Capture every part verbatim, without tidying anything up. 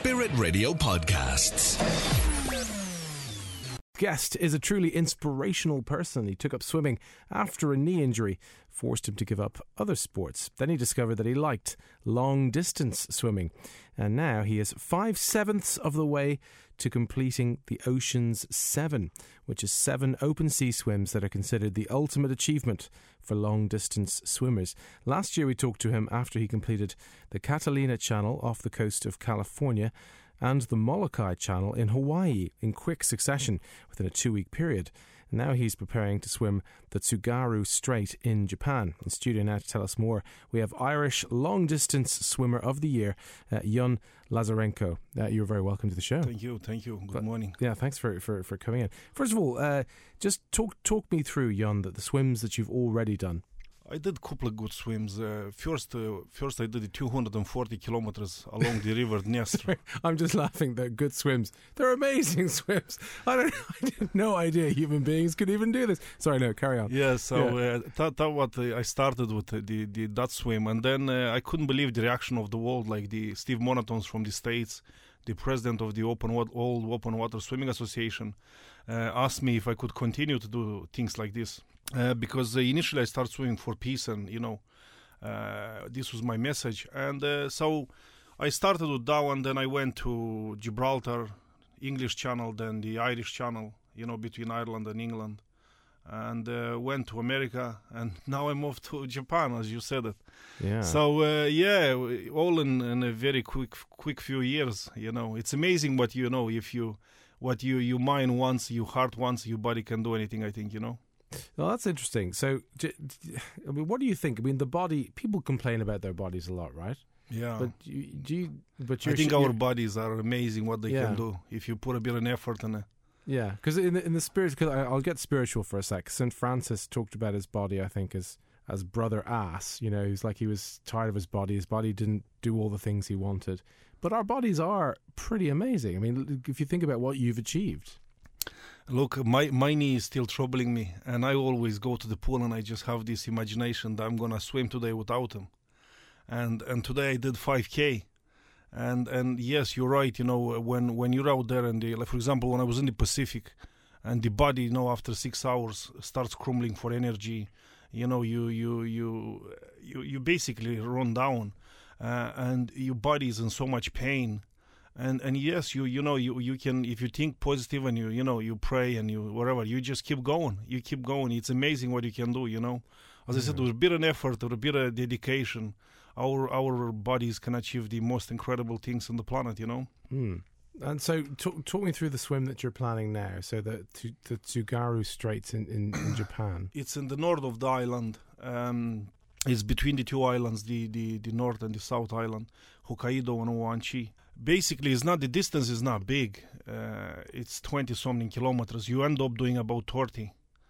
Spirit Radio podcasts. Guest is a truly inspirational person. He took up swimming after a knee injury forced him to give up other sports. Then he discovered that he liked long distance swimming, and now he is five sevenths of the way to completing the Ocean's Seven, which is seven open sea swims that are considered the ultimate achievement for long distance swimmers. Last year we talked to him after he completed the Catalina Channel off the coast of California and the Molokai Channel in Hawaii in quick succession within a two-week period. And now he's preparing to swim the Tsugaru Strait in Japan. In studio now to tell us more, we have Irish long-distance swimmer of the year, uh, Jon Lazarenko. Uh, you're very welcome to the show. Thank you, thank you. Good but, morning. Yeah, thanks for, for, for coming in. First of all, uh, just talk talk me through, Jon, the, the swims that you've already done. I did a couple of good swims. Uh, first, uh, first I did the two hundred forty kilometers along the river Dniester. I'm just laughing. They're good swims. They're amazing swims. I don't. I had no idea human beings could even do this. Sorry, no, carry on. Yeah, so Yeah. Uh, that, that what uh, I started with uh, the, the that swim, and then uh, I couldn't believe the reaction of the world. Like the Steve Monotons from the States, the president of the Open Wa- Old Open Water Swimming Association, uh, asked me if I could continue to do things like this. Uh, because uh, initially I started swimming for peace, and you know, uh, this was my message. And uh, so I started with that one. Then I went to Gibraltar, English Channel, then the Irish Channel, you know, between Ireland and England, and uh, went to America, and now I moved to Japan, as you said it. Yeah. So uh, yeah, all in, in a very quick, quick few years. You know, it's amazing what you know if you, what you you mind once, you heart once, your body can do anything. I think you know. Well, that's interesting. So, I mean, what do you think? I mean, the body. People complain about their bodies a lot, right? Yeah. But you, do you? But you're I think sh- our you're- bodies are amazing. What they Yeah. can do if you put a bit of effort in it. Yeah, because in the in the spirit, because I'll get spiritual for a sec. Saint Francis talked about his body, I think, as as brother ass. You know, he's like he was tired of his body. His body didn't do all the things he wanted. But our bodies are pretty amazing. I mean, if you think about what you've achieved. Look, my my knee is still troubling me, and I always go to the pool and I just have this imagination that I'm gonna swim today without him. And and today I did five K, and and yes, you're right. You know, when when you're out there and the, like for example, when I was in the Pacific, and the body, you know, after six hours starts crumbling for energy, you know, you you you you you basically run down, uh, and your body is in so much pain. And and yes, you you know you, you can, if you think positive and you you know you pray and you whatever, you just keep going. You keep going. It's amazing what you can do. You know, as I said, with a bit of effort, with a bit of dedication, our our bodies can achieve the most incredible things on the planet. You know. Hmm. And so, talk, talk me through the swim that you're planning now. So the the Tsugaru Straits in, in, in Japan. It's in the north of the island. Um, it's between the two islands, the, the, the north and the south island, Hokkaido and Owanchi. Basically, it's not, the distance is not big. Uh, it's twenty something kilometers. You end up doing about thirty.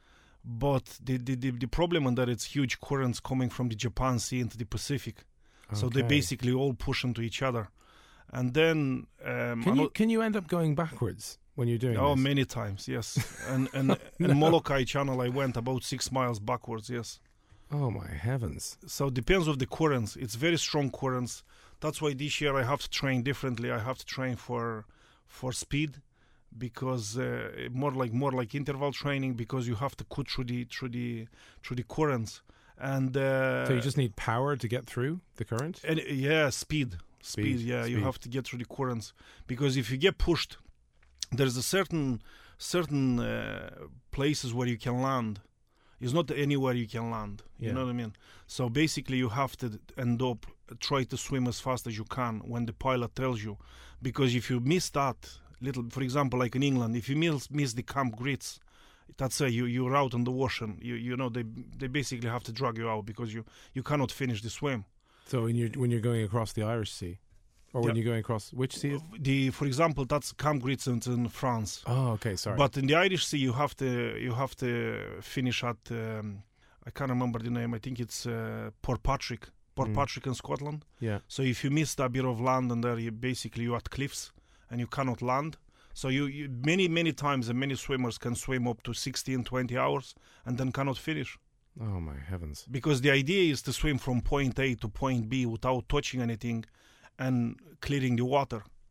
But the, the, the, the problem is that it's huge currents coming from the Japan Sea into the Pacific. So they Okay. basically all push into each other. And then... Um, Can you ano- can you end up going backwards when you're doing Oh, this? many times, yes. And and in Molokai Channel, I went about six miles backwards, yes. Oh my heavens! So it depends of the currents. It's very strong currents. That's why this year I have to train differently. I have to train for for speed, because uh, more like more like interval training, because you have to cut through the through the through the currents. And uh, So you just need power to get through the current. and yeah, speed, speed. Speed, yeah, you speed. have to get through the currents, because if you get pushed, there's a certain certain uh, places where you can land. It's not anywhere you can land. You Yeah. know what I mean? So basically, you have to end up try to swim as fast as you can when the pilot tells you, because if you miss that little, for example, like in England, if you miss miss the Camp Grits, that's it. You you're out in the ocean. You you know they they basically have to drag you out because you you cannot finish the swim. So when you're when you're going across the Irish Sea, or when Yeah. you're going across which sea? Is The for example, that's Camp Grits in, in France. Oh, okay, sorry. But in the Irish Sea, you have to you have to finish at um, I can't remember the name. I think it's uh, Port Patrick, Port Mm. Patrick in Scotland. yeah. So if you miss that bit of land, and there you basically you're at cliffs and you cannot land. So you, you many many times, and many swimmers can swim up to sixteen, twenty hours and then cannot finish, Oh my heavens! because the idea is to swim from point A to point B without touching anything and clearing the water.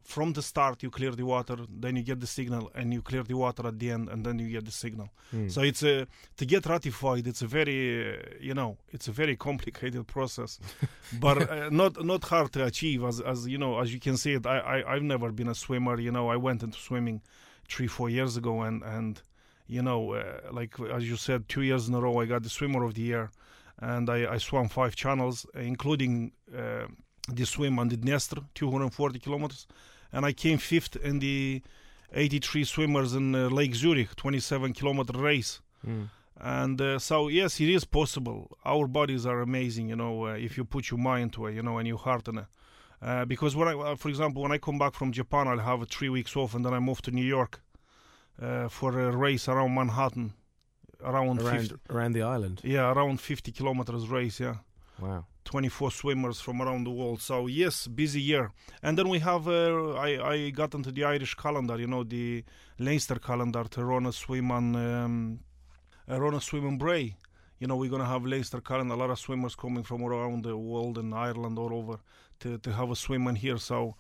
from the start you clear the water, then you get the signal, and you clear the water at the end, and then you get the signal. Mm. So it's a to get ratified. It's a very uh, you know it's a very complicated process, but uh, not not hard to achieve. As as you know, as you can see it, I, I I've never been a swimmer. You know, I went into swimming three four years ago, and and you know uh, like as you said, two years in a row I got the swimmer of the year, and I, I swam five channels, including uh, the swim on the Dniester, two hundred forty kilometers. And I came fifth in the eighty-three swimmers in uh, Lake Zurich, twenty-seven kilometer race. Mm. And uh, so, yes, it is possible. Our bodies are amazing, you know, uh, if you put your mind to it, you know, and your heart in it. Uh, because, when I, uh, for example, when I come back from Japan, I'll have three weeks off, and then I move to New York uh, for a race around Manhattan. Around, Around, fifty, around the island? Yeah, around fifty kilometers race, yeah. Wow. twenty-four swimmers from around the world. So yes, busy year. And then we have, uh, I, I got into the Irish calendar, you know, the Leinster calendar to run a swim on, um, uh, run a swim in Bray. You know, we're going to have Leinster calendar, a lot of swimmers coming from around the world and Ireland all over to, to have a swim in here. So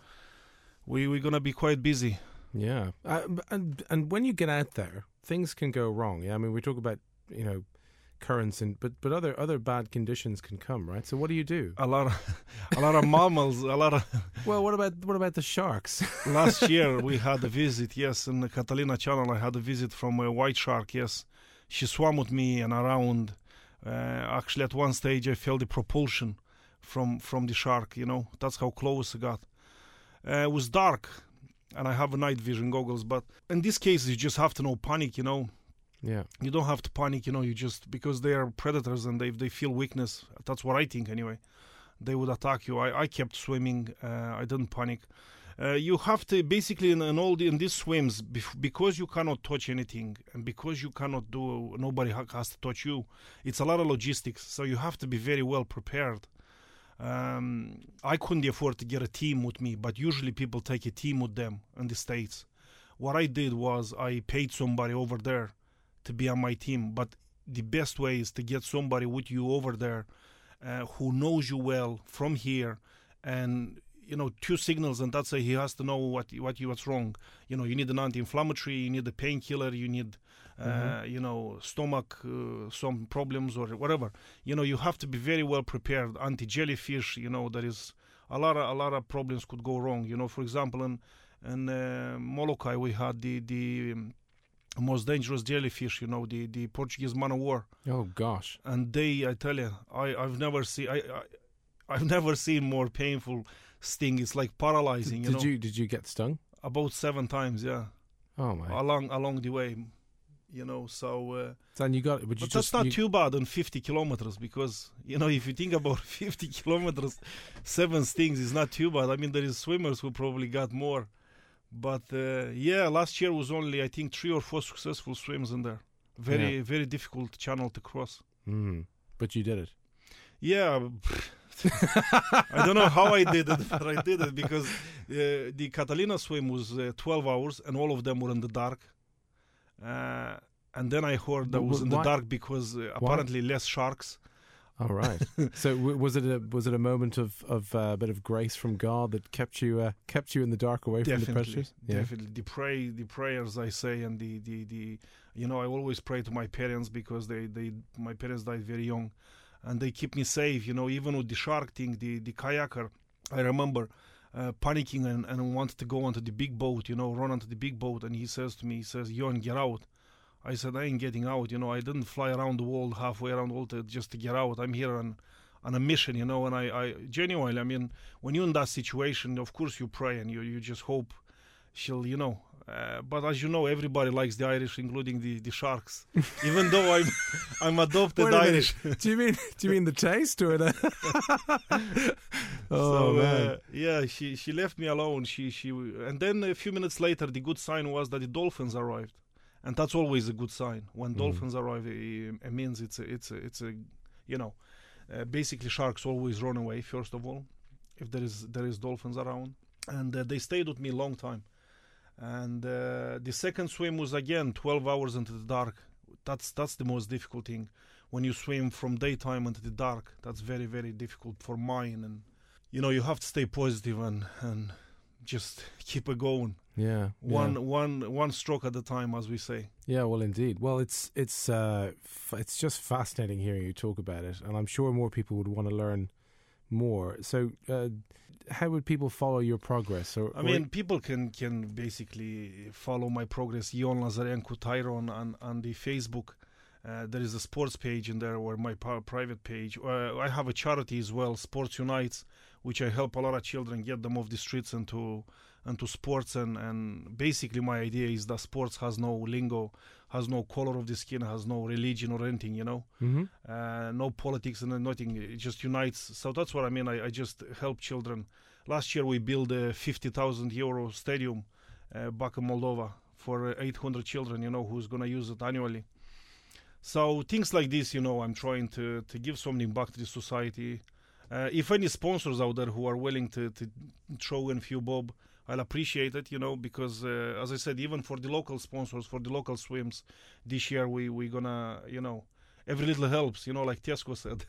we, we're going to be quite busy. Yeah. Uh, and, and when you get out there, things can go wrong. Yeah, I mean, we talk about, you know, currents and but but other other bad conditions can come, right? So what do you do? A lot of a lot of mammals, a lot of well, what about what about the sharks? Last year we had a visit, yes, in the Catalina Channel. I had a visit from a white shark. Yes, she swam with me and around. Uh, actually, at one stage I felt the propulsion from from the shark. You know, that's how close I got. Uh, it was dark, and I have a night vision goggles. But in this case, you just have to no panic. You know. Yeah, you don't have to panic, you know, you just, because they are predators and they they feel weakness, that's what I think anyway, they would attack you. I, I kept swimming, uh, I didn't panic. Uh, you have to, basically in, in all the, in these swims, bef- because you cannot touch anything, and because you cannot do, nobody ha- has to touch you, it's a lot of logistics, so you have to be very well prepared. Um, I couldn't afford to get a team with me, but usually people take a team with them in the States. What I did was I paid somebody over there to be on my team, but the best way is to get somebody with you over there uh, who knows you well from here, and you know, two signals, and that's it. He has to know what what you what's wrong. You know, you need an anti-inflammatory, you need a painkiller, you need uh, mm-hmm. you know, stomach uh, some problems or whatever. You know, you have to be very well prepared. Anti-jellyfish, you know, there is a lot of a lot of problems could go wrong. You know, for example, in in uh, Molokai we had the the um, most dangerous jellyfish, you know, the, the Portuguese man of war. Oh gosh! And they, I tell you, I I've never seen I, I I've never seen more painful sting. It's like paralyzing. Did, you did know? you did you get stung? About seven times, yeah. Oh my! Along along the way, you know. So. Uh, so and you got it, but, you but just, that's not you... too bad on fifty kilometers, because you know, if you think about fifty kilometers, seven stings is not too bad. I mean, there is swimmers who probably got more. But uh, yeah, last year was only, I think, three or four successful swims in there. Very, yeah. very difficult channel to cross. Mm. But you did it. Yeah. I don't know how I did it, but I did it because uh, the Catalina swim was uh, twelve hours, and all of them were in the dark. Uh, and then I heard that was in the dark because uh, apparently less sharks. All right. So w- was it a was it a moment of of uh, a bit of grace from God that kept you uh, kept you in the dark away definitely, from the pressures? Yeah. Definitely, the pray the prayers I say, and the, the, the you know, I always pray to my parents because they, they my parents died very young, and they keep me safe. You know, even with the shark thing, the the kayaker, I remember uh, panicking and and wanted to go onto the big boat. You know, run onto the big boat, and he says to me, he says, "Jon, get out." I said, I ain't getting out, you know. I didn't fly around the world, halfway around the world to, just to get out. I'm here on, on a mission, you know. And I, I genuinely, I mean, when you're in that situation, of course you pray and you, you just hope she'll, you know. Uh, but as you know, everybody likes the Irish, including the, the sharks. Even though I'm I'm adopted Wait Irish. do you mean do you mean the taste or the? oh so, man, uh, yeah. She she left me alone. She she and then a few minutes later, the good sign was that the dolphins arrived. And that's always a good sign. When mm. dolphins arrive, it, it means it's a, it's a, it's a, you know, uh, basically sharks always run away first of all, if there is there is dolphins around. And uh, they stayed with me a long time. And uh, the second swim was again twelve hours into the dark. That's that's the most difficult thing. When you swim from daytime into the dark, that's very very difficult for mine. And you know, you have to stay positive and and just keep it going. Yeah, One, yeah. one, one stroke at a time, as we say. Yeah, well, indeed. Well, it's it's uh, f- it's just fascinating hearing you talk about it, and I'm sure more people would want to learn more. So, uh, how would people follow your progress? Or, I mean, people can can basically follow my progress, Ion Lazarenko Tyrone, on on the Facebook. Uh, there is a sports page in there, or my p- private page. Uh, I have a charity as well, Sports Unites, which I help a lot of children get them off the streets into into sports. And, and basically my idea is that sports has no lingo, has no color of the skin, has no religion or anything, you know. Mm-hmm. Uh, no politics and nothing. It just unites. So that's what I mean. I, I just help children. Last year we built a fifty thousand euro stadium uh, back in Moldova for uh, eight hundred children, you know, who's going to use it annually. So things like this, you know, I'm trying to, to give something back to the society. Uh, if any sponsors out there who are willing to, to throw in a few bob, I'll appreciate it, you know, because, uh, as I said, even for the local sponsors, for the local swims, this year we, we're going to, you know, every little helps, you know, like Tesco said.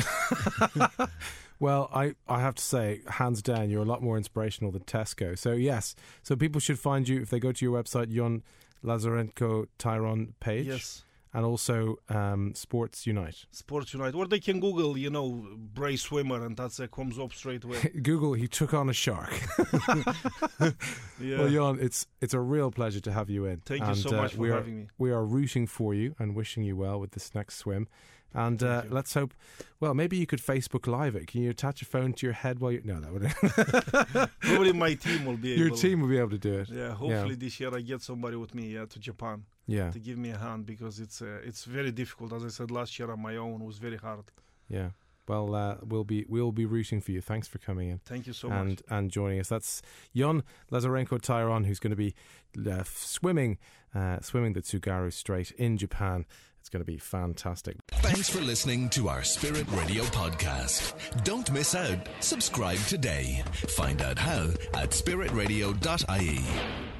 Well, I, I have to say, hands down, you're a lot more inspirational than Tesco. So, yes, so people should find you if they go to your website, Ion Lazarenko Tyrone page. Yes. And also um, Sports Unite. Sports Unite. Or they can Google, you know, Bray Swimmer, and that's uh, comes up straight away. Google, he took on a shark. Yeah. Well, Ion, it's it's a real pleasure to have you in. Thank and, you so much uh, for we are, having me. We are rooting for you and wishing you well with this next swim. And uh, let's hope, well, maybe you could Facebook Live it. Can you attach a phone to your head while you... No, that would... Probably my team will be able... Your team will be able to do it. Yeah, hopefully yeah. this year I get somebody with me yeah, to Japan. Yeah. To give me a hand, because it's uh, it's very difficult. As I said, last year on my own it was very hard. Yeah. Well, uh, we'll be we'll be rooting for you. Thanks for coming in. Thank you so and, much. And joining us. That's Ion Lazarenko Tyrone, who's going to be uh, swimming uh, swimming the Tsugaru Strait in Japan. It's going to be fantastic. Thanks for listening to our Spirit Radio podcast. Don't miss out. Subscribe today. Find out how at spirit radio dot I E.